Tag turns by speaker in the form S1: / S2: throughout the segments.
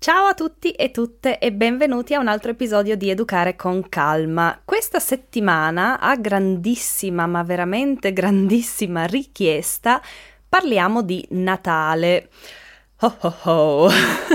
S1: Ciao a tutti e tutte e benvenuti a un altro episodio di Educare con Calma. Questa settimana, a grandissima, ma veramente grandissima richiesta, parliamo di Natale. Oh oh oh.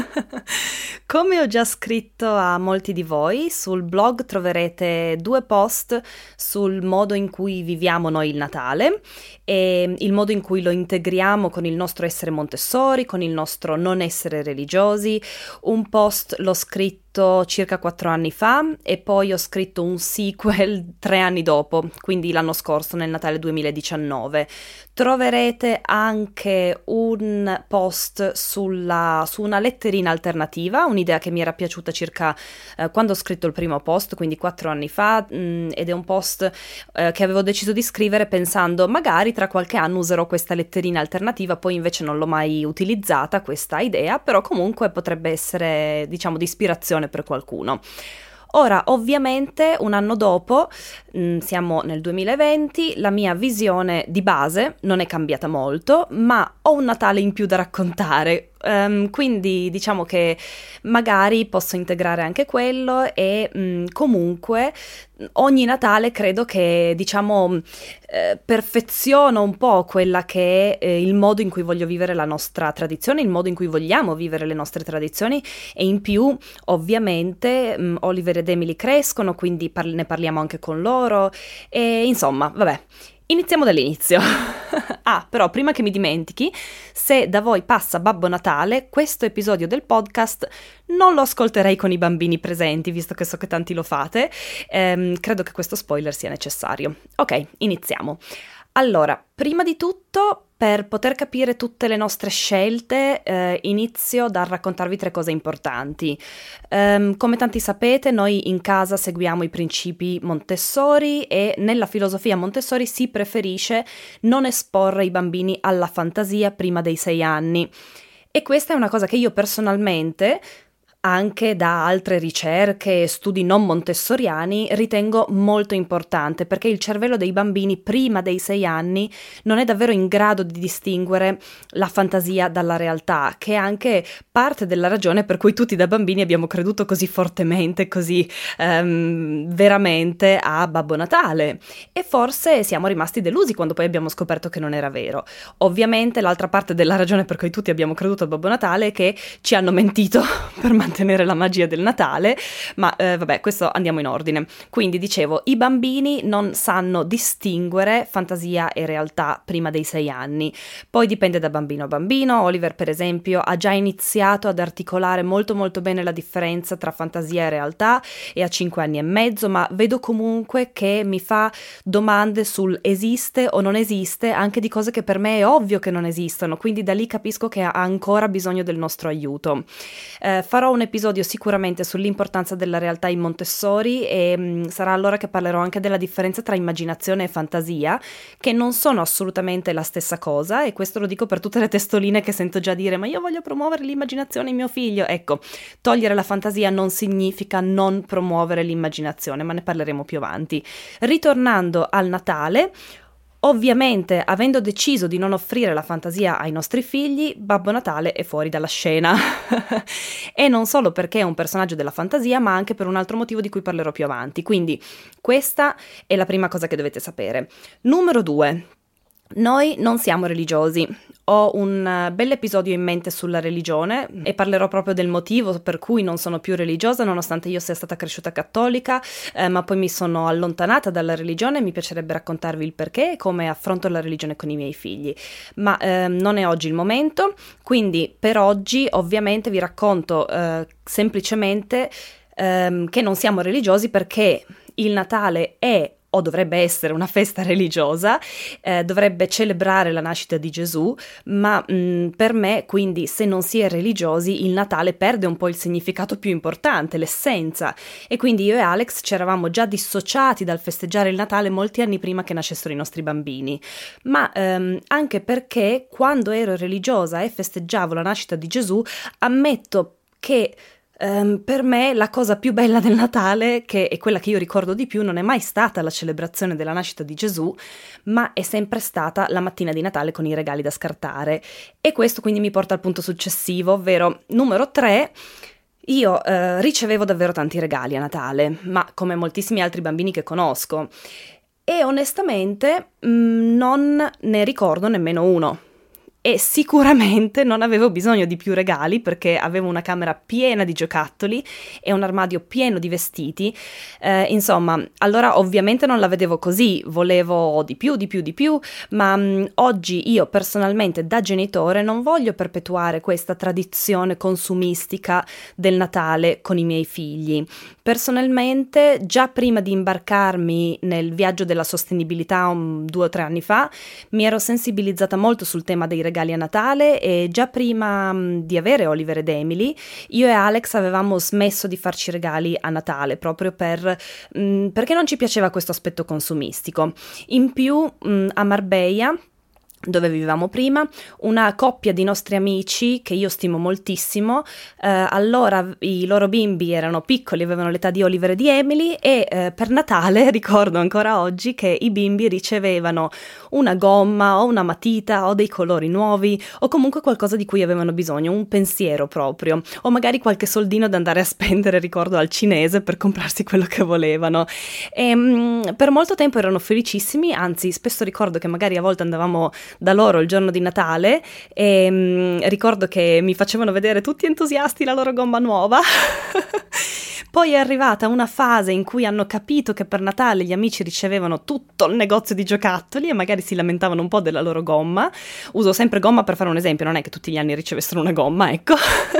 S1: Come ho già scritto a molti di voi, sul blog troverete 2 post sul modo in cui viviamo noi il Natale e il modo in cui lo integriamo con il nostro essere Montessori, con il nostro non essere religiosi. Un post l'ho scritto circa 4 anni fa e poi ho scritto un sequel 3 anni dopo, quindi l'anno scorso, nel Natale 2019. Troverete anche un post su una letterina alternativa, un'idea che mi era piaciuta circa quando ho scritto il primo post, quindi 4 anni fa, ed è un post che avevo deciso di scrivere pensando magari tra qualche anno userò questa letterina alternativa, poi invece non l'ho mai utilizzata questa idea, però comunque potrebbe essere, diciamo, di ispirazione per qualcuno. Ora, ovviamente, un anno dopo, siamo nel 2020, la mia visione di base non è cambiata molto, ma ho un Natale in più da raccontare. Quindi diciamo che magari posso integrare anche quello e comunque ogni Natale credo che, diciamo, perfeziono un po' quella che è il modo in cui voglio vivere la nostra tradizione, il modo in cui vogliamo vivere le nostre tradizioni, e in più ovviamente Oliver ed Emily crescono, quindi ne parliamo anche con loro e insomma, vabbè. Iniziamo dall'inizio. Però prima che mi dimentichi, se da voi passa Babbo Natale, questo episodio del podcast non lo ascolterei con i bambini presenti, visto che so che tanti lo fate. Credo che questo spoiler sia necessario. Ok, iniziamo. Allora, prima di tutto, per poter capire tutte le nostre scelte, inizio dal raccontarvi 3 cose importanti. Come tanti sapete, noi in casa seguiamo i principi Montessori e nella filosofia Montessori si preferisce non esporre i bambini alla fantasia prima dei 6 anni. E questa è una cosa che io personalmente, anche da altre ricerche e studi non montessoriani, ritengo molto importante, perché il cervello dei bambini prima dei 6 anni non è davvero in grado di distinguere la fantasia dalla realtà, che è anche parte della ragione per cui tutti da bambini abbiamo creduto così fortemente, così veramente a Babbo Natale, e forse siamo rimasti delusi quando poi abbiamo scoperto che non era vero. Ovviamente l'altra parte della ragione per cui tutti abbiamo creduto a Babbo Natale è che ci hanno mentito per mantenere la magia del Natale, ma vabbè, questo andiamo in ordine. Quindi dicevo, i bambini non sanno distinguere fantasia e realtà prima dei 6 anni. Poi dipende da bambino a bambino. Oliver, per esempio, ha già iniziato ad articolare molto molto bene la differenza tra fantasia e realtà e a 5 anni e mezzo, ma vedo comunque che mi fa domande sul esiste o non esiste, anche di cose che per me è ovvio che non esistono, quindi da lì capisco che ha ancora bisogno del nostro aiuto. Farò un episodio sicuramente sull'importanza della realtà in Montessori e sarà allora che parlerò anche della differenza tra immaginazione e fantasia, che non sono assolutamente la stessa cosa, e questo lo dico per tutte le testoline che sento già dire ma io voglio promuovere l'immaginazione in mio figlio. Ecco, togliere la fantasia non significa non promuovere l'immaginazione, ma ne parleremo più avanti. Ritornando al Natale, ovviamente, avendo deciso di non offrire la fantasia ai nostri figli, Babbo Natale è fuori dalla scena. E non solo perché è un personaggio della fantasia, ma anche per un altro motivo di cui parlerò più avanti. Quindi questa è la prima cosa che dovete sapere. Numero 2. Noi non siamo religiosi. Ho un bell'episodio in mente sulla religione e parlerò proprio del motivo per cui non sono più religiosa, nonostante io sia stata cresciuta cattolica, ma poi mi sono allontanata dalla religione. Mi piacerebbe raccontarvi il perché e come affronto la religione con i miei figli, ma non è oggi il momento. Quindi per oggi ovviamente vi racconto semplicemente che non siamo religiosi perché il Natale è o dovrebbe essere una festa religiosa, dovrebbe celebrare la nascita di Gesù, ma per me, quindi, se non si è religiosi, il Natale perde un po' il significato più importante, l'essenza, e quindi io e Alex ci eravamo già dissociati dal festeggiare il Natale molti anni prima che nascessero i nostri bambini, ma anche perché quando ero religiosa e festeggiavo la nascita di Gesù, ammetto che per me la cosa più bella del Natale, che è quella che io ricordo di più, non è mai stata la celebrazione della nascita di Gesù, ma è sempre stata la mattina di Natale con i regali da scartare. E questo quindi mi porta al punto successivo, ovvero numero 3. Io ricevevo davvero tanti regali a Natale, ma come moltissimi altri bambini che conosco, e onestamente non ne ricordo nemmeno uno. E sicuramente non avevo bisogno di più regali perché avevo una camera piena di giocattoli e un armadio pieno di vestiti. Insomma, allora ovviamente non la vedevo così, volevo di più, ma oggi io personalmente da genitore non voglio perpetuare questa tradizione consumistica del Natale con i miei figli. Personalmente, già prima di imbarcarmi nel viaggio della sostenibilità 2 o 3 anni fa, mi ero sensibilizzata molto sul tema dei regali a Natale e già prima di avere Oliver ed Emily, io e Alex avevamo smesso di farci regali a Natale proprio perché non ci piaceva questo aspetto consumistico. In più, a Marbella, dove vivevamo prima, una coppia di nostri amici che io stimo moltissimo, allora i loro bimbi erano piccoli, avevano l'età di Oliver e di Emily e per Natale ricordo ancora oggi che i bimbi ricevevano una gomma o una matita o dei colori nuovi o comunque qualcosa di cui avevano bisogno, un pensiero proprio, o magari qualche soldino da andare a spendere, ricordo, al cinese per comprarsi quello che volevano. E per molto tempo erano felicissimi, anzi spesso ricordo che magari a volte andavamo da loro il giorno di Natale e ricordo che mi facevano vedere tutti entusiasti la loro gomma nuova. Poi è arrivata una fase in cui hanno capito che per Natale gli amici ricevevano tutto il negozio di giocattoli e magari si lamentavano un po' della loro gomma. Uso sempre gomma per fare un esempio, non è che tutti gli anni ricevessero una gomma, ecco.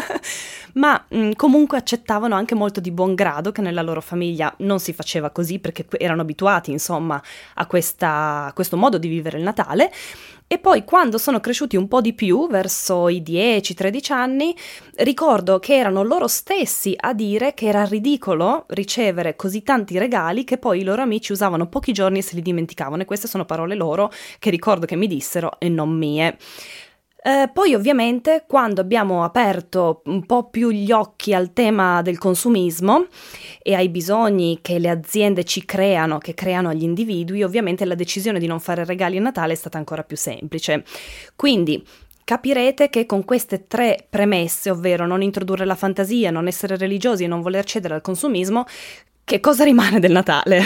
S1: Ma comunque accettavano anche molto di buon grado che nella loro famiglia non si faceva così perché erano abituati, insomma, a questo modo di vivere il Natale. E poi quando sono cresciuti un po' di più, verso i 10-13 anni, ricordo che erano loro stessi a dire che era ridicolo ricevere così tanti regali che poi i loro amici usavano pochi giorni e se li dimenticavano, e queste sono parole loro che ricordo che mi dissero e non mie. Poi ovviamente quando abbiamo aperto un po' più gli occhi al tema del consumismo e ai bisogni che le aziende che creano agli individui, ovviamente la decisione di non fare regali a Natale è stata ancora più semplice. Quindi capirete che con queste 3 premesse, ovvero non introdurre la fantasia, non essere religiosi e non voler cedere al consumismo, che cosa rimane del Natale?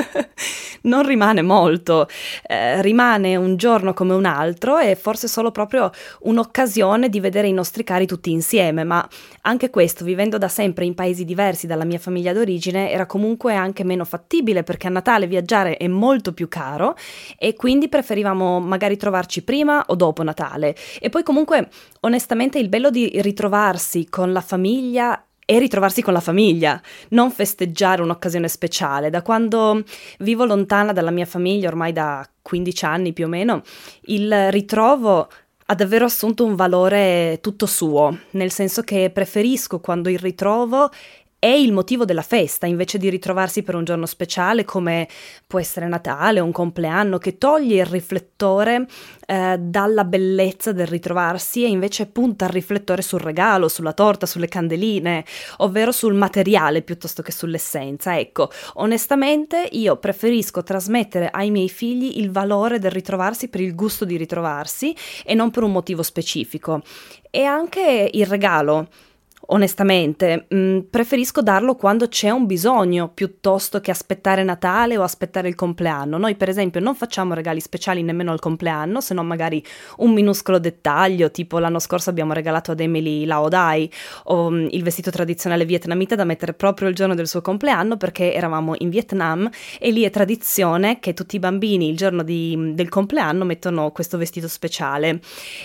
S1: Non rimane molto, rimane un giorno come un altro e forse solo proprio un'occasione di vedere i nostri cari tutti insieme, ma anche questo, vivendo da sempre in paesi diversi dalla mia famiglia d'origine, era comunque anche meno fattibile perché a Natale viaggiare è molto più caro e quindi preferivamo magari trovarci prima o dopo Natale. E poi comunque, onestamente, il bello di ritrovarsi con la famiglia e ritrovarsi con la famiglia, non festeggiare un'occasione speciale. Da quando vivo lontana dalla mia famiglia, ormai da 15 anni più o meno, il ritrovo ha davvero assunto un valore tutto suo, nel senso che preferisco quando il ritrovo è il motivo della festa, invece di ritrovarsi per un giorno speciale come può essere Natale o un compleanno, che toglie il riflettore dalla bellezza del ritrovarsi e invece punta il riflettore sul regalo, sulla torta, sulle candeline, ovvero sul materiale piuttosto che sull'essenza. Ecco, onestamente io preferisco trasmettere ai miei figli il valore del ritrovarsi per il gusto di ritrovarsi e non per un motivo specifico. E anche il regalo, onestamente, preferisco darlo quando c'è un bisogno piuttosto che aspettare Natale o aspettare il compleanno. Noi per esempio non facciamo regali speciali nemmeno al compleanno, se non magari un minuscolo dettaglio, tipo l'anno scorso abbiamo regalato ad Emily Lao Dai o il vestito tradizionale vietnamita da mettere proprio il giorno del suo compleanno perché eravamo in Vietnam e lì è tradizione che tutti i bambini il giorno del compleanno mettono questo vestito speciale.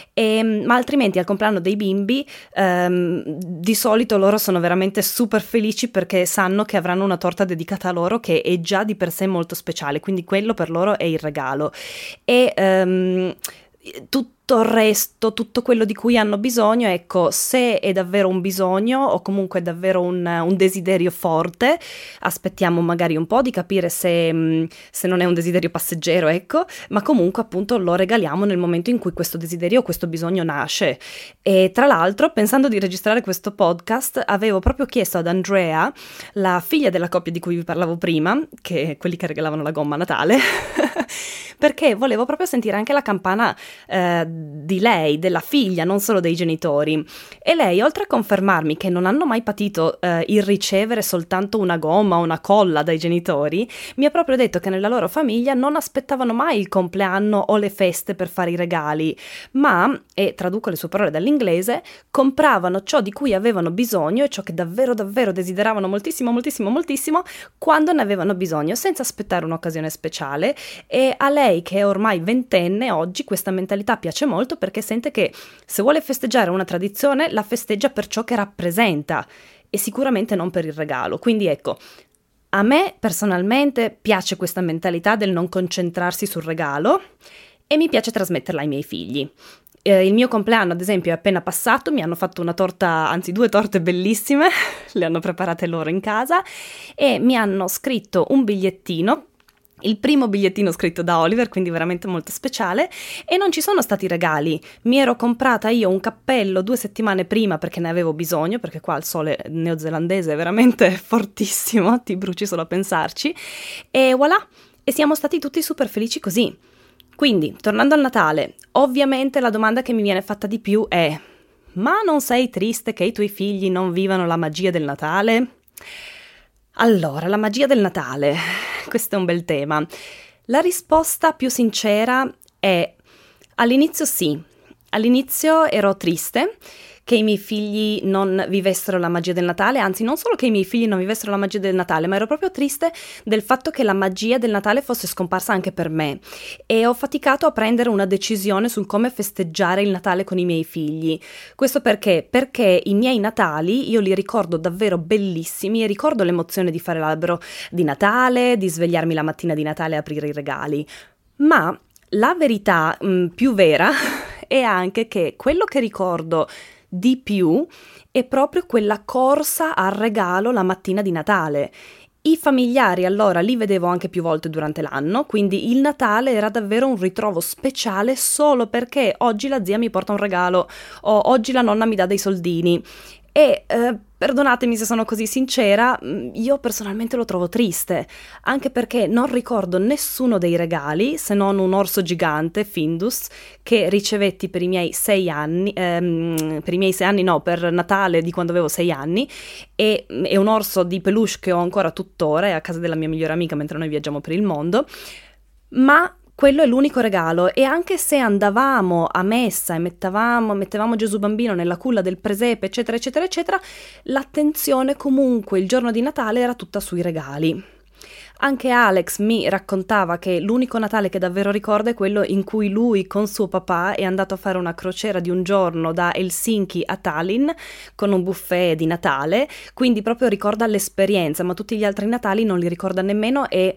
S1: Ma altrimenti al compleanno dei bimbi di solito loro sono veramente super felici perché sanno che avranno una torta dedicata a loro che è già di per sé molto speciale, quindi quello per loro è il regalo. E tutto il resto, tutto quello di cui hanno bisogno, ecco, se è davvero un bisogno o comunque è davvero un desiderio forte, aspettiamo magari un po' di capire se non è un desiderio passeggero, ecco, ma comunque appunto lo regaliamo nel momento in cui questo desiderio o questo bisogno nasce. E tra l'altro, pensando di registrare questo podcast, avevo proprio chiesto ad Andrea, la figlia della coppia di cui vi parlavo prima, che quelli che regalavano la gomma a Natale, perché volevo proprio sentire anche la campana di lei, della figlia, non solo dei genitori. E lei, oltre a confermarmi che non hanno mai patito il ricevere soltanto una gomma o una colla dai genitori, mi ha proprio detto che nella loro famiglia non aspettavano mai il compleanno o le feste per fare i regali, ma, e traduco le sue parole dall'inglese, compravano ciò di cui avevano bisogno e ciò che davvero davvero desideravano moltissimo moltissimo moltissimo quando ne avevano bisogno, senza aspettare un'occasione speciale. E a lei, che è ormai ventenne oggi, questa mentalità piace molto, perché sente che se vuole festeggiare una tradizione la festeggia per ciò che rappresenta e sicuramente non per il regalo. Quindi ecco, a me personalmente piace questa mentalità del non concentrarsi sul regalo e mi piace trasmetterla ai miei figli. Il mio compleanno, ad esempio, è appena passato, mi hanno fatto una torta, anzi 2 torte bellissime, le hanno preparate loro in casa e mi hanno scritto un bigliettino, il primo bigliettino scritto da Oliver, quindi veramente molto speciale, e non ci sono stati regali. Mi ero comprata io un cappello 2 settimane prima perché ne avevo bisogno, perché qua il sole neozelandese è veramente fortissimo, ti bruci solo a pensarci, e voilà, e siamo stati tutti super felici così. Quindi, tornando al Natale, ovviamente la domanda che mi viene fatta di più è: ma non sei triste che i tuoi figli non vivano la magia del Natale? Allora, la magia del Natale, questo è un bel tema. La risposta più sincera è: all'inizio sì, all'inizio ero triste che i miei figli non vivessero la magia del Natale, anzi non solo che i miei figli non vivessero la magia del Natale, ma ero proprio triste del fatto che la magia del Natale fosse scomparsa anche per me, e ho faticato a prendere una decisione sul come festeggiare il Natale con i miei figli. Questo perché? Perché i miei Natali io li ricordo davvero bellissimi e ricordo l'emozione di fare l'albero di Natale, di svegliarmi la mattina di Natale e aprire i regali, ma la verità più vera è anche che quello che ricordo di più è proprio quella corsa al regalo la mattina di Natale. I familiari allora li vedevo anche più volte durante l'anno, quindi il Natale era davvero un ritrovo speciale solo perché oggi la zia mi porta un regalo o oggi la nonna mi dà dei soldini. E perdonatemi se sono così sincera, io personalmente lo trovo triste, anche perché non ricordo nessuno dei regali, se non un orso gigante, Findus, che ricevetti per i miei 6 anni, per Natale di quando avevo 6 anni, e un orso di peluche che ho ancora tuttora, è a casa della mia migliore amica mentre noi viaggiamo per il mondo, ma quello è l'unico regalo. E anche se andavamo a messa e mettevamo Gesù bambino nella culla del presepe, eccetera eccetera eccetera, l'attenzione comunque il giorno di Natale era tutta sui regali. Anche Alex mi raccontava che l'unico Natale che davvero ricorda è quello in cui lui con suo papà è andato a fare una crociera di un giorno da Helsinki a Tallinn con un buffet di Natale, quindi proprio ricorda l'esperienza, ma tutti gli altri Natali non li ricorda nemmeno, e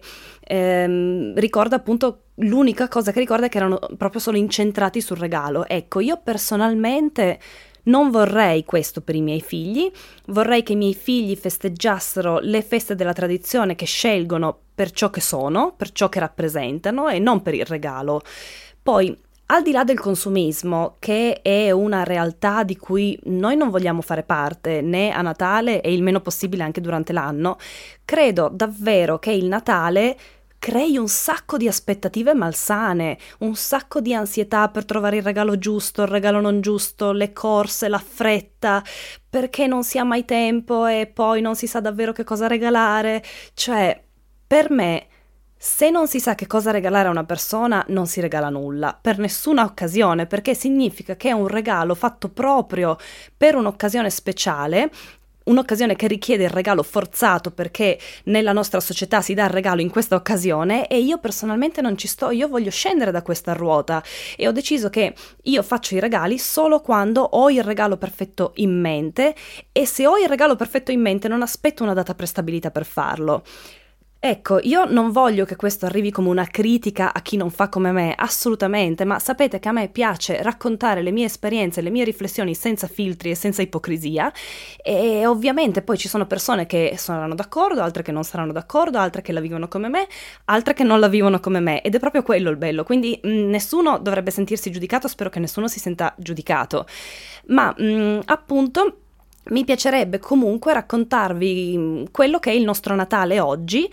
S1: ricorda appunto, l'unica cosa che ricorda è che erano proprio solo incentrati sul regalo. Ecco, io personalmente non vorrei questo per i miei figli, vorrei che i miei figli festeggiassero le feste della tradizione che scelgono per ciò che sono, per ciò che rappresentano e non per il regalo. Poi, al di là del consumismo, che è una realtà di cui noi non vogliamo fare parte, né a Natale e il meno possibile anche durante l'anno, credo davvero che il Natale crei un sacco di aspettative malsane, un sacco di ansietà per trovare il regalo giusto, il regalo non giusto, le corse, la fretta, perché non si ha mai tempo e poi non si sa davvero che cosa regalare. Cioè, per me, se non si sa che cosa regalare a una persona, non si regala nulla, per nessuna occasione, perché significa che è un regalo fatto proprio per un'occasione speciale, un'occasione che richiede il regalo forzato perché nella nostra società si dà il regalo in questa occasione, e io personalmente non ci sto, io voglio scendere da questa ruota e ho deciso che io faccio i regali solo quando ho il regalo perfetto in mente, e se ho il regalo perfetto in mente non aspetto una data prestabilita per farlo. Ecco, io non voglio che questo arrivi come una critica a chi non fa come me, assolutamente, ma sapete che a me piace raccontare le mie esperienze, le mie riflessioni senza filtri e senza ipocrisia, e ovviamente poi ci sono persone che saranno d'accordo, altre che non saranno d'accordo, altre che la vivono come me, altre che non la vivono come me, ed è proprio quello il bello, quindi nessuno dovrebbe sentirsi giudicato, spero che nessuno si senta giudicato, ma appunto mi piacerebbe comunque raccontarvi quello che è il nostro Natale oggi,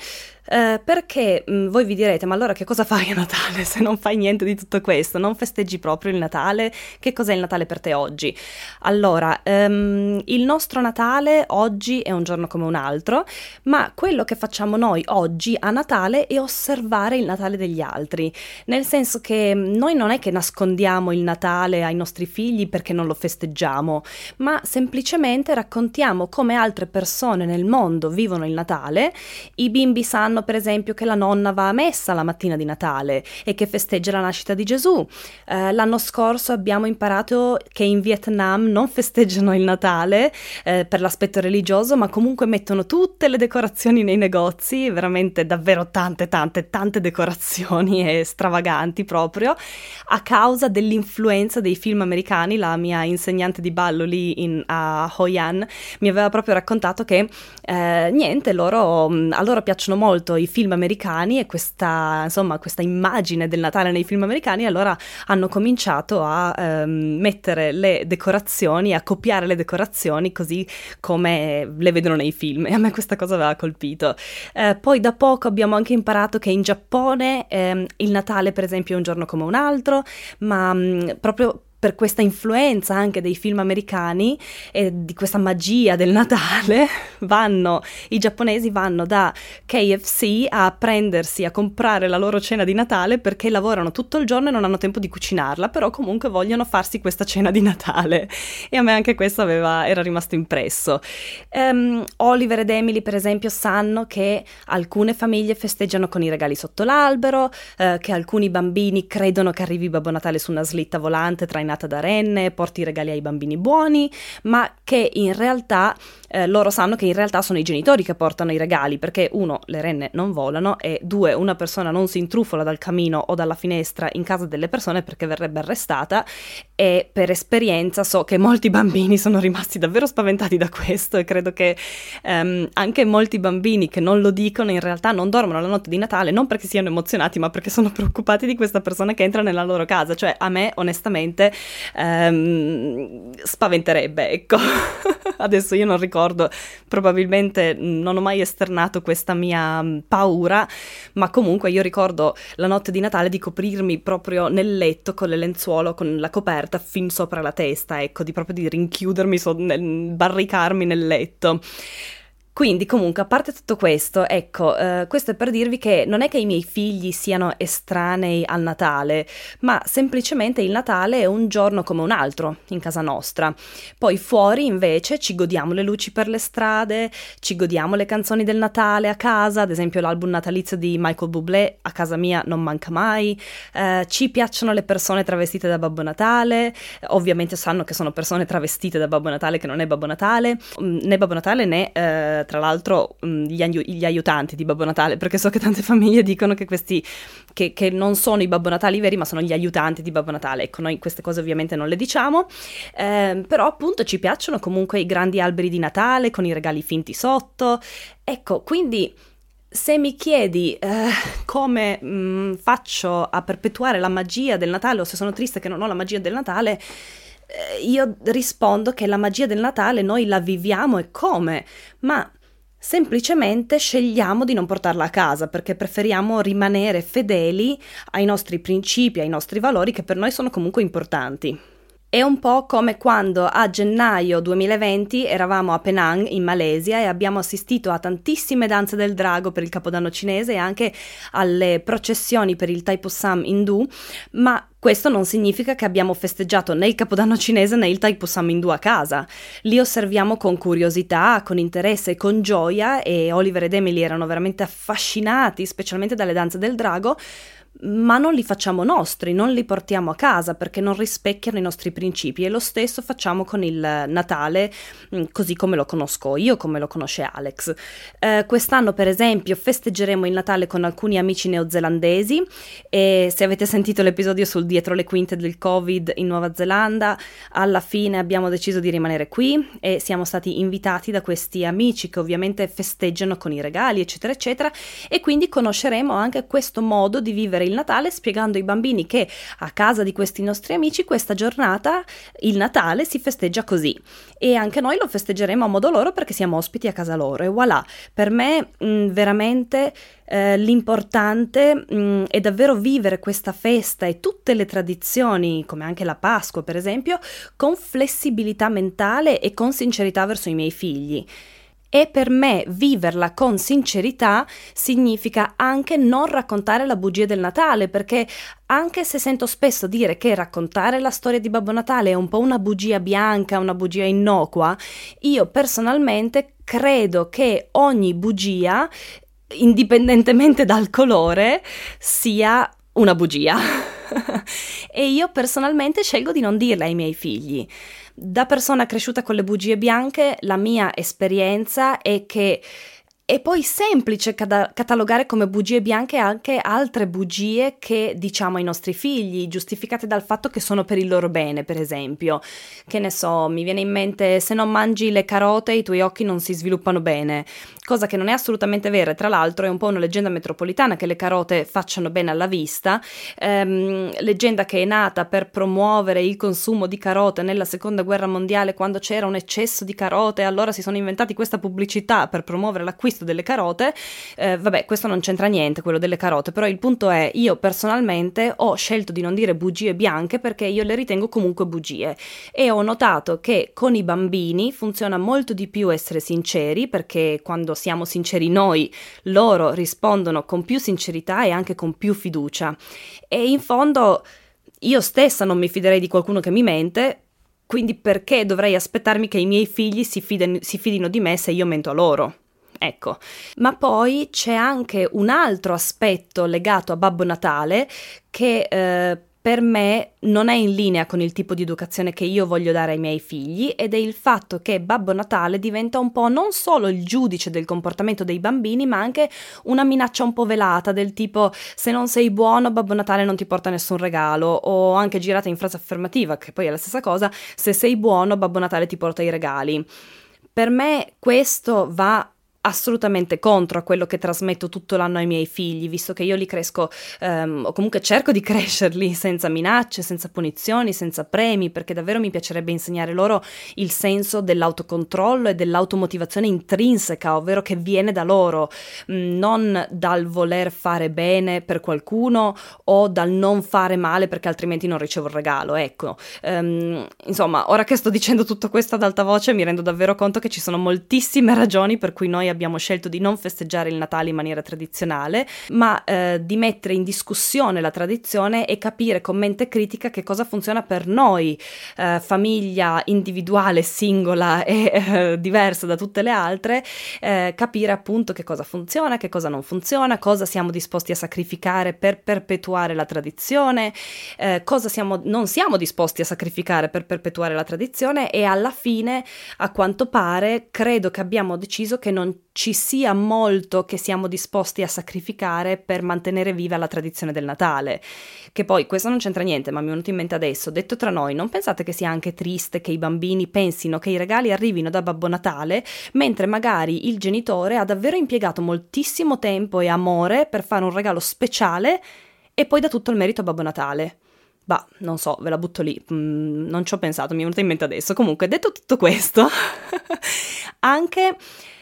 S1: Perché voi vi direte, ma allora che cosa fai a Natale se non fai niente di tutto questo? Non festeggi proprio il Natale? Che cos'è il Natale per te oggi? Allora, il nostro Natale oggi è un giorno come un altro, ma quello che facciamo noi oggi a Natale è osservare il Natale degli altri, nel senso che noi non è che nascondiamo il Natale ai nostri figli perché non lo festeggiamo, ma semplicemente raccontiamo come altre persone nel mondo vivono il Natale. I bimbi sanno per esempio che la nonna va a messa la mattina di Natale e che festeggia la nascita di Gesù. L'anno scorso abbiamo imparato che in Vietnam non festeggiano il Natale per l'aspetto religioso, ma comunque mettono tutte le decorazioni nei negozi, veramente davvero tante decorazioni e stravaganti proprio, a causa dell'influenza dei film americani. La mia insegnante di ballo lì a Hoi An mi aveva proprio raccontato che niente, a loro piacciono molto i film americani e questa immagine del Natale nei film americani, allora hanno cominciato a mettere le decorazioni, a copiare le decorazioni così come le vedono nei film, e a me questa cosa aveva colpito. Poi da poco abbiamo anche imparato che in Giappone il Natale per esempio è un giorno come un altro, ma proprio per questa influenza anche dei film americani e di questa magia del Natale, i giapponesi vanno da KFC a comprare la loro cena di Natale perché lavorano tutto il giorno e non hanno tempo di cucinarla, però comunque vogliono farsi questa cena di Natale, e a me anche questo era rimasto impresso. Oliver ed Emily per esempio sanno che alcune famiglie festeggiano con i regali sotto l'albero, che alcuni bambini credono che arrivi Babbo Natale su una slitta volante trainata da renne, porti i regali ai bambini buoni, ma che in realtà loro sanno che in realtà sono i genitori che portano i regali, perché uno, le renne non volano, e due, una persona non si intrufola dal camino o dalla finestra in casa delle persone perché verrebbe arrestata, e per esperienza so che molti bambini sono rimasti davvero spaventati da questo, e credo che anche molti bambini che non lo dicono in realtà non dormono la notte di Natale, non perché siano emozionati, ma perché sono preoccupati di questa persona che entra nella loro casa. Cioè a me onestamente spaventerebbe, ecco. Adesso io non ricordo, probabilmente non ho mai esternato questa mia paura, ma comunque io ricordo la notte di Natale di coprirmi proprio nel letto con le lenzuola, con la coperta fin sopra la testa, ecco, di rinchiudermi, barricarmi nel letto. Quindi comunque, a parte tutto questo, ecco, questo è per dirvi che non è che i miei figli siano estranei al Natale, ma semplicemente il Natale è un giorno come un altro in casa nostra. Poi fuori invece ci godiamo le luci per le strade, ci godiamo le canzoni del Natale a casa, ad esempio l'album natalizio di Michael Bublé a casa mia non manca mai, ci piacciono le persone travestite da Babbo Natale, ovviamente sanno che sono persone travestite da Babbo Natale, che non è Babbo Natale, né Babbo Natale né tra l'altro gli aiutanti di Babbo Natale, perché so che tante famiglie dicono che che non sono i Babbo Natali veri, ma sono gli aiutanti di Babbo Natale. Ecco, noi queste cose ovviamente non le diciamo, però appunto ci piacciono comunque i grandi alberi di Natale con i regali finti sotto. Ecco, quindi se mi chiedi come faccio a perpetuare la magia del Natale, o se sono triste che non ho la magia del Natale, io rispondo che la magia del Natale noi la viviamo, e come? Ma semplicemente scegliamo di non portarla a casa perché preferiamo rimanere fedeli ai nostri principi, ai nostri valori, che per noi sono comunque importanti. È un po' come quando a gennaio 2020 eravamo a Penang in Malesia e abbiamo assistito a tantissime danze del drago per il Capodanno cinese e anche alle processioni per il Thaipusam indù, ma questo non significa che abbiamo festeggiato né il Capodanno cinese né il Thaipusam indù a casa. Li osserviamo con curiosità, con interesse e con gioia, e Oliver ed Emily erano veramente affascinati, specialmente dalle danze del drago, ma non li facciamo nostri, non li portiamo a casa perché non rispecchiano i nostri principi, e lo stesso facciamo con il Natale così come lo conosco io, come lo conosce Alex. Quest'anno per esempio festeggeremo il Natale con alcuni amici neozelandesi, e se avete sentito l'episodio sul dietro le quinte del Covid in Nuova Zelanda, alla fine abbiamo deciso di rimanere qui e siamo stati invitati da questi amici che ovviamente festeggiano con i regali eccetera eccetera, e quindi conosceremo anche questo modo di vivere il Natale spiegando ai bambini che a casa di questi nostri amici questa giornata, il Natale, si festeggia così e anche noi lo festeggeremo a modo loro perché siamo ospiti a casa loro e voilà. Per me veramente l'importante è davvero vivere questa festa e tutte le tradizioni, come anche la Pasqua per esempio, con flessibilità mentale e con sincerità verso i miei figli. E per me viverla con sincerità significa anche non raccontare la bugia del Natale, perché anche se sento spesso dire che raccontare la storia di Babbo Natale è un po' una bugia bianca, una bugia innocua, io personalmente credo che ogni bugia, indipendentemente dal colore, sia una bugia. E io personalmente scelgo di non dirla ai miei figli. Da persona cresciuta con le bugie bianche, la mia esperienza è che è poi semplice catalogare come bugie bianche anche altre bugie che diciamo ai nostri figli, giustificate dal fatto che sono per il loro bene, per esempio. Che ne so, mi viene in mente: se non mangi le carote i tuoi occhi non si sviluppano bene, cosa che non è assolutamente vera e tra l'altro è un po' una leggenda metropolitana che le carote facciano bene alla vista, leggenda che è nata per promuovere il consumo di carote nella seconda guerra mondiale, quando c'era un eccesso di carote, allora si sono inventati questa pubblicità per promuovere l'acquisto delle carote. Vabbè, questo non c'entra niente, quello delle carote, però il punto è: io personalmente ho scelto di non dire bugie bianche perché io le ritengo comunque bugie e ho notato che con i bambini funziona molto di più essere sinceri, perché quando siamo sinceri noi, loro rispondono con più sincerità e anche con più fiducia. E in fondo io stessa non mi fiderei di qualcuno che mi mente, quindi perché dovrei aspettarmi che i miei figli si fidino di me se io mento a loro? Ecco, ma poi c'è anche un altro aspetto legato a Babbo Natale che per me non è in linea con il tipo di educazione che io voglio dare ai miei figli, ed è il fatto che Babbo Natale diventa un po' non solo il giudice del comportamento dei bambini, ma anche una minaccia un po' velata, del tipo: se non sei buono Babbo Natale non ti porta nessun regalo, o anche girata in frase affermativa, che poi è la stessa cosa: se sei buono Babbo Natale ti porta i regali. Per me questo va assolutamente contro a quello che trasmetto tutto l'anno ai miei figli, visto che io li cresco, o comunque cerco di crescerli senza minacce, senza punizioni, senza premi, perché davvero mi piacerebbe insegnare loro il senso dell'autocontrollo e dell'automotivazione intrinseca, ovvero che viene da loro, non dal voler fare bene per qualcuno o dal non fare male perché altrimenti non ricevo il regalo, ecco. Insomma, ora che sto dicendo tutto questo ad alta voce mi rendo davvero conto che ci sono moltissime ragioni per cui noi abbiamo scelto di non festeggiare il Natale in maniera tradizionale, ma di mettere in discussione la tradizione e capire con mente critica che cosa funziona per noi, famiglia individuale, singola e diversa da tutte le altre, capire appunto che cosa funziona, che cosa non funziona, cosa siamo disposti a sacrificare per perpetuare la tradizione, cosa non siamo disposti a sacrificare per perpetuare la tradizione, e alla fine, a quanto pare, credo che abbiamo deciso che non ci sia molto che siamo disposti a sacrificare per mantenere viva la tradizione del Natale. Che poi, questo non c'entra niente, ma mi è venuto in mente adesso. Detto tra noi, non pensate che sia anche triste che i bambini pensino che i regali arrivino da Babbo Natale, mentre magari il genitore ha davvero impiegato moltissimo tempo e amore per fare un regalo speciale e poi dà tutto il merito a Babbo Natale? Bah, non so, ve la butto lì, non ci ho pensato, mi è venuto in mente adesso. Comunque, detto tutto questo, anche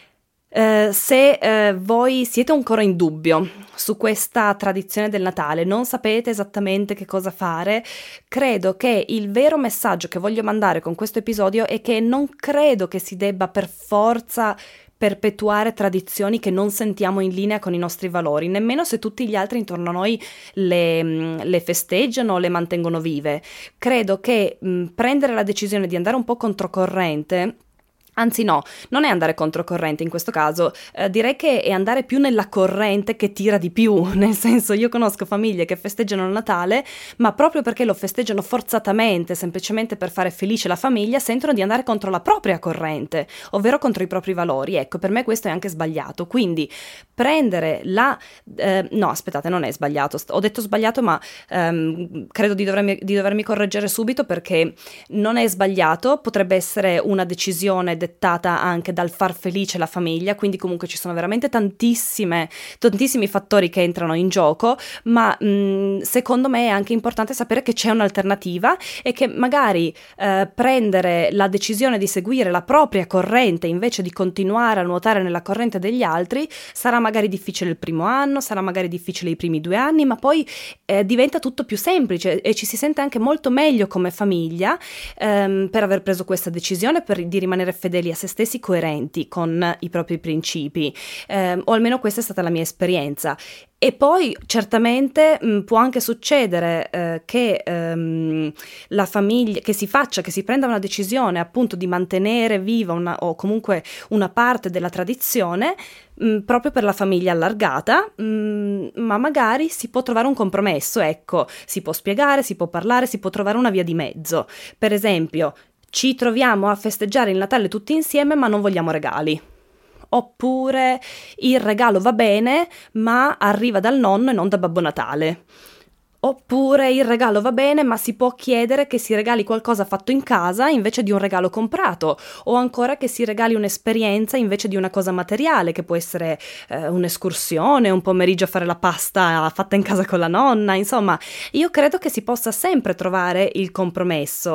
S1: se voi siete ancora in dubbio su questa tradizione del Natale, non sapete esattamente che cosa fare, credo che il vero messaggio che voglio mandare con questo episodio è che non credo che si debba per forza perpetuare tradizioni che non sentiamo in linea con i nostri valori, nemmeno se tutti gli altri intorno a noi le festeggiano o le mantengono vive. Credo che prendere la decisione di andare un po' controcorrente, anzi no, non è andare controcorrente in questo caso, direi che è andare più nella corrente che tira di più, nel senso, io conosco famiglie che festeggiano il Natale, ma proprio perché lo festeggiano forzatamente, semplicemente per fare felice la famiglia, sentono di andare contro la propria corrente, ovvero contro i propri valori. Ecco, per me questo è anche sbagliato, quindi prendere no, aspettate, non è sbagliato, ho detto sbagliato, ma credo di dovermi correggere subito, perché non è sbagliato, potrebbe essere una decisione dettata anche dal far felice la famiglia, quindi comunque ci sono veramente tantissimi fattori che entrano in gioco, ma secondo me è anche importante sapere che c'è un'alternativa e che magari prendere la decisione di seguire la propria corrente invece di continuare a nuotare nella corrente degli altri sarà magari difficile il primo anno, sarà magari difficile i primi 2 anni, ma poi diventa tutto più semplice e ci si sente anche molto meglio come famiglia per aver preso questa decisione, di rimanere fedeli a se stessi, coerenti con i propri principi, o almeno questa è stata la mia esperienza. E poi certamente può anche succedere che la famiglia, che si prenda una decisione appunto di mantenere viva o comunque una parte della tradizione proprio per la famiglia allargata, ma magari si può trovare un compromesso, ecco, si può spiegare, si può parlare, si può trovare una via di mezzo. Per esempio, ci troviamo a festeggiare il Natale tutti insieme ma non vogliamo regali. Oppure il regalo va bene, ma arriva dal nonno e non da Babbo Natale. Oppure il regalo va bene, ma si può chiedere che si regali qualcosa fatto in casa invece di un regalo comprato, o ancora che si regali un'esperienza invece di una cosa materiale, che può essere un'escursione, un pomeriggio a fare la pasta fatta in casa con la nonna. Insomma, io credo che si possa sempre trovare il compromesso.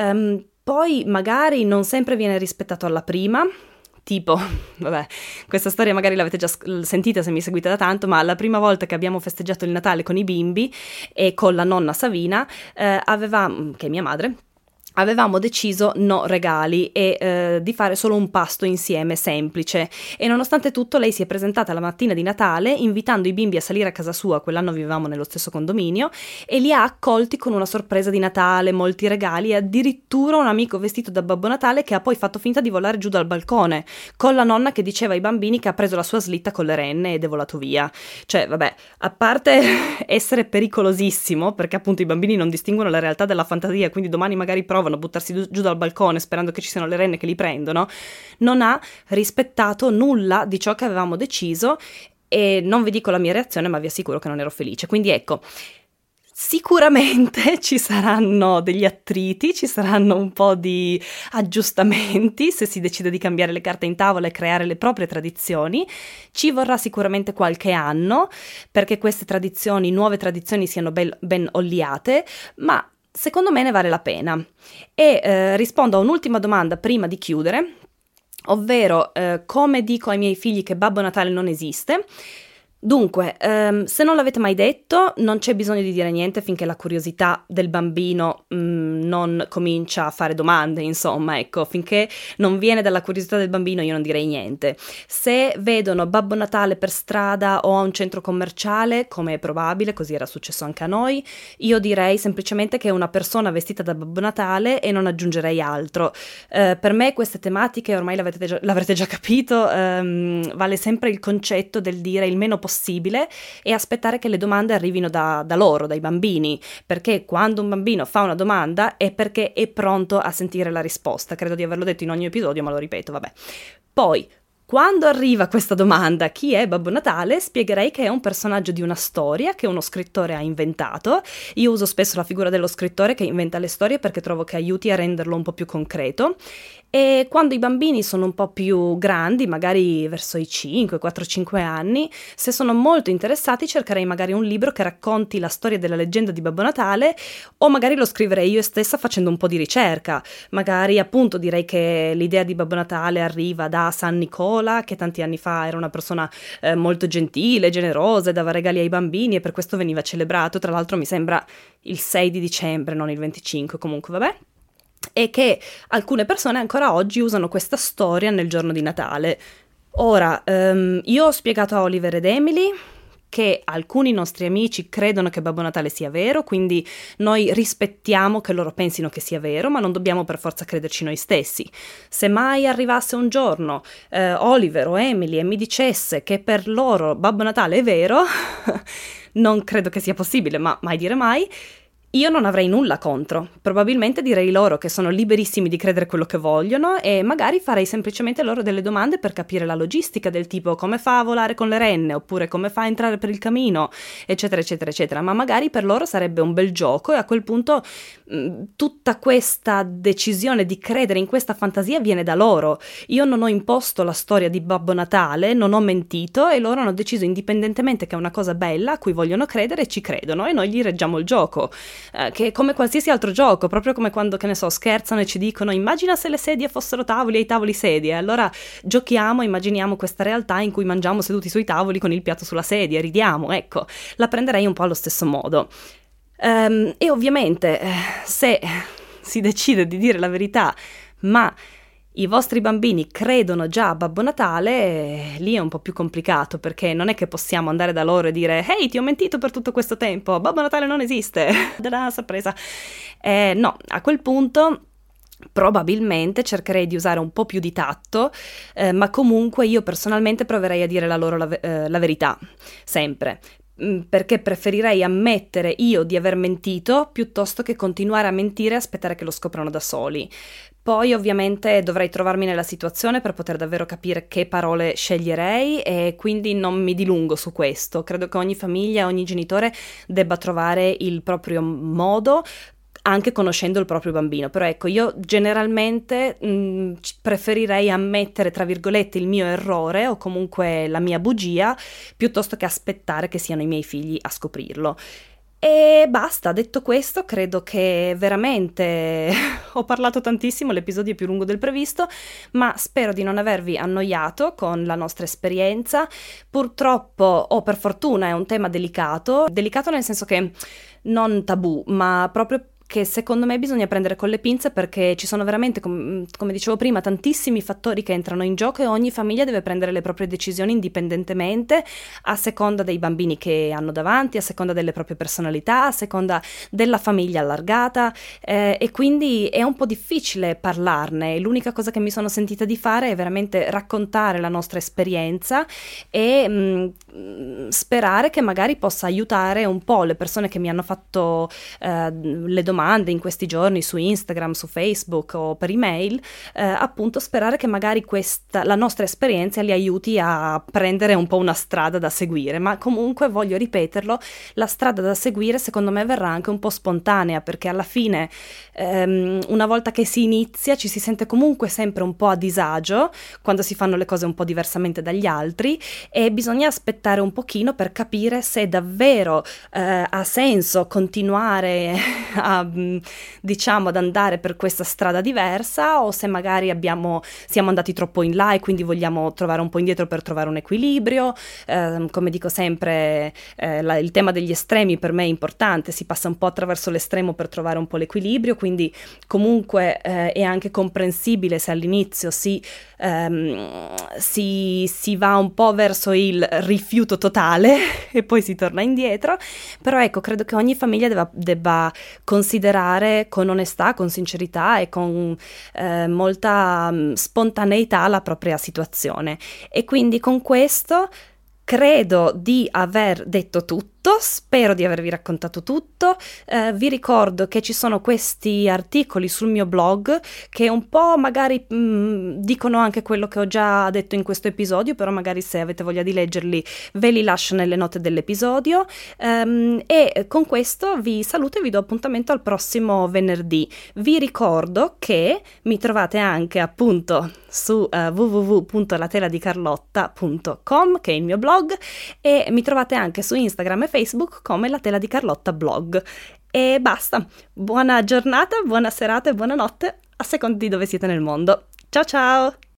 S1: Poi magari non sempre viene rispettato alla prima. Tipo, vabbè, questa storia magari l'avete già sentita se mi seguite da tanto, ma la prima volta che abbiamo festeggiato il Natale con i bimbi e con la nonna Savina, che è mia madre, avevamo deciso no regali e di fare solo un pasto insieme semplice, e nonostante tutto lei si è presentata la mattina di Natale invitando i bimbi a salire a casa sua. Quell'anno vivevamo nello stesso condominio e li ha accolti con una sorpresa di Natale, molti regali e addirittura un amico vestito da Babbo Natale che ha poi fatto finta di volare giù dal balcone, con la nonna che diceva ai bambini che ha preso la sua slitta con le renne ed è volato via. Cioè vabbè, a parte essere pericolosissimo perché appunto i bambini non distinguono la realtà dalla fantasia, quindi domani magari provano a buttarsi giù dal balcone sperando che ci siano le renne che li prendono, non ha rispettato nulla di ciò che avevamo deciso, e non vi dico la mia reazione, ma vi assicuro che non ero felice. Quindi ecco, sicuramente ci saranno degli attriti, ci saranno un po' di aggiustamenti se si decide di cambiare le carte in tavola e creare le proprie tradizioni. Ci vorrà sicuramente qualche anno perché queste tradizioni, nuove tradizioni, siano ben oliate, ma secondo me ne vale la pena. E rispondo a un'ultima domanda prima di chiudere, ovvero come dico ai miei figli che Babbo Natale non esiste. Dunque, se non l'avete mai detto, non c'è bisogno di dire niente finché la curiosità del bambino non comincia a fare domande, insomma, ecco, finché non viene dalla curiosità del bambino io non direi niente. Se vedono Babbo Natale per strada o a un centro commerciale, come è probabile, così era successo anche a noi, io direi semplicemente che è una persona vestita da Babbo Natale e non aggiungerei altro. Per me queste tematiche, ormai l'avrete già capito, vale sempre il concetto del dire il meno possibile e aspettare che le domande arrivino da loro, dai bambini, perché quando un bambino fa una domanda è perché è pronto a sentire la risposta. Credo di averlo detto in ogni episodio, ma lo ripeto, vabbè. Poi, quando arriva questa domanda, chi è Babbo Natale? Spiegherei che è un personaggio di una storia che uno scrittore ha inventato. Io uso spesso la figura dello scrittore che inventa le storie perché trovo che aiuti a renderlo un po' più concreto. E quando i bambini sono un po' più grandi, magari verso i 5, 4-5 anni, se sono molto interessati cercherei magari un libro che racconti la storia della leggenda di Babbo Natale, o magari lo scriverei io stessa facendo un po' di ricerca. Magari appunto direi che l'idea di Babbo Natale arriva da San Nicola, che tanti anni fa era una persona molto gentile, generosa e dava regali ai bambini e per questo veniva celebrato. Tra l'altro mi sembra il 6 di dicembre, non il 25, comunque vabbè. E che alcune persone ancora oggi usano questa storia nel giorno di Natale. Ora, io ho spiegato a Oliver ed Emily che alcuni nostri amici credono che Babbo Natale sia vero, quindi noi rispettiamo che loro pensino che sia vero, ma non dobbiamo per forza crederci noi stessi. Se mai arrivasse un giorno Oliver o Emily e mi dicesse che per loro Babbo Natale è vero, non credo che sia possibile, ma mai dire mai, Io non avrei nulla contro, probabilmente direi loro che sono liberissimi di credere quello che vogliono e magari farei semplicemente loro delle domande per capire la logistica del tipo come fa a volare con le renne oppure come fa a entrare per il camino, eccetera eccetera eccetera, ma magari per loro sarebbe un bel gioco e a quel punto tutta questa decisione di credere in questa fantasia viene da loro. Io non ho imposto la storia di Babbo Natale, non ho mentito e loro hanno deciso indipendentemente che è una cosa bella a cui vogliono credere e ci credono e noi gli reggiamo il gioco. Che è come qualsiasi altro gioco, proprio come quando, che ne so, scherzano e ci dicono immagina se le sedie fossero tavoli e i tavoli sedie, allora giochiamo, immaginiamo questa realtà in cui mangiamo seduti sui tavoli con il piatto sulla sedia, ridiamo, ecco, la prenderei un po' allo stesso modo. E ovviamente se si decide di dire la verità, ma i vostri bambini credono già a Babbo Natale, lì è un po' più complicato, perché non è che possiamo andare da loro e dire «Ehi, ti ho mentito per tutto questo tempo, Babbo Natale non esiste!» Da sorpresa. No, a quel punto probabilmente cercherei di usare un po' più di tatto, ma comunque io personalmente proverei a dire loro la verità, sempre. Perché preferirei ammettere io di aver mentito piuttosto che continuare a mentire e aspettare che lo scoprano da soli. Poi ovviamente dovrei trovarmi nella situazione per poter davvero capire che parole sceglierei e quindi non mi dilungo su questo. Credo che ogni famiglia, ogni genitore debba trovare il proprio modo, anche conoscendo il proprio bambino, però ecco, io generalmente preferirei ammettere, tra virgolette, il mio errore o comunque la mia bugia, piuttosto che aspettare che siano i miei figli a scoprirlo. E basta, detto questo, credo che veramente ho parlato tantissimo, l'episodio è più lungo del previsto, ma spero di non avervi annoiato con la nostra esperienza. Purtroppo, o per fortuna, è un tema delicato nel senso che non tabù, ma proprio che secondo me bisogna prendere con le pinze perché ci sono veramente, come dicevo prima, tantissimi fattori che entrano in gioco e ogni famiglia deve prendere le proprie decisioni indipendentemente a seconda dei bambini che hanno davanti, a seconda delle proprie personalità, a seconda della famiglia allargata e quindi è un po' difficile parlarne. L'unica cosa che mi sono sentita di fare è veramente raccontare la nostra esperienza e sperare che magari possa aiutare un po' le persone che mi hanno fatto le domande in questi giorni su Instagram, su Facebook o per email, appunto sperare che magari la nostra esperienza li aiuti a prendere un po' una strada da seguire, ma comunque voglio ripeterlo, la strada da seguire secondo me verrà anche un po' spontanea, perché alla fine una volta che si inizia ci si sente comunque sempre un po' a disagio quando si fanno le cose un po' diversamente dagli altri e bisogna aspettare un pochino per capire se davvero ha senso continuare diciamo ad andare per questa strada diversa o se magari siamo andati troppo in là e quindi vogliamo trovare un po' indietro per trovare un equilibrio. Come dico sempre, il tema degli estremi per me è importante, si passa un po' attraverso l'estremo per trovare un po' l'equilibrio, quindi comunque è anche comprensibile se all'inizio si va un po' verso il rifiuto totale e poi si torna indietro, però ecco, credo che ogni famiglia debba considerare con onestà, con sincerità e con molta spontaneità la propria situazione. E quindi con questo credo di aver detto tutto. Spero di avervi raccontato tutto. Vi ricordo che ci sono questi articoli sul mio blog che un po' magari dicono anche quello che ho già detto in questo episodio, però magari se avete voglia di leggerli ve li lascio nelle note dell'episodio. E con questo vi saluto e vi do appuntamento al prossimo venerdì. Vi ricordo che mi trovate anche appunto su www.lateladicarlotta.com, che è il mio blog, e mi trovate anche su Instagram e Facebook come La Tela di Carlotta blog. E basta, buona giornata, buona serata e buonanotte a seconda di dove siete nel mondo. Ciao ciao!